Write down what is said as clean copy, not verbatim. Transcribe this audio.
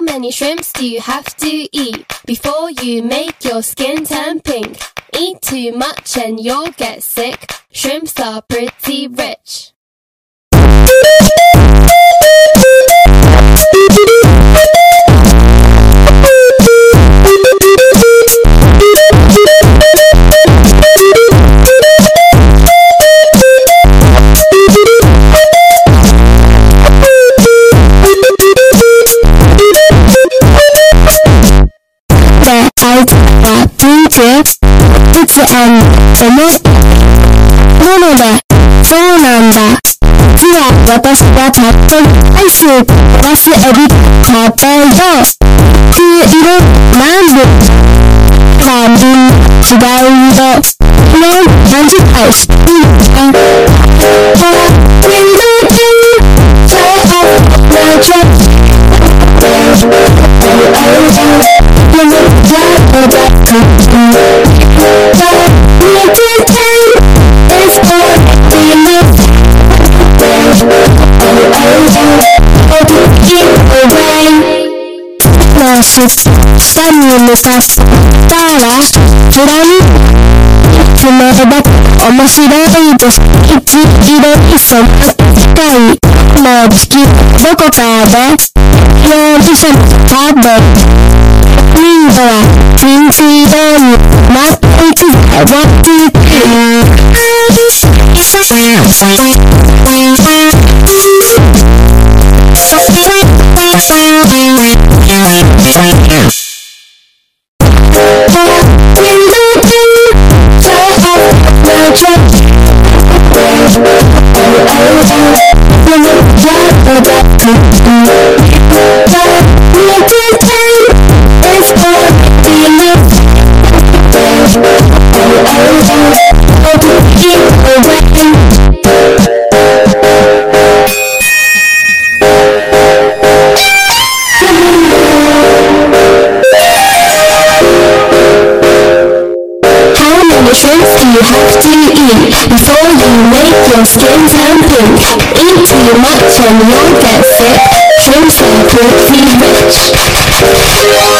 many shrimps do you have to eat before you make your skin turn pink? Eat too much and you'll get sick. Shrimps are pretty rich. そうなんだ。じゃあ私がチャットアイスを飛ばすエビ食べよう。黄色なんで多分違う色。何時間してるか。下に向かったらフラに詰めれば面白いです。一色に染まったいもう地球どこかで容疑者の食べインドはピンチ色になっていくわけbefore you make your skin turn pink. Eat too much and you'll get sick. Shrimps are pretty rich.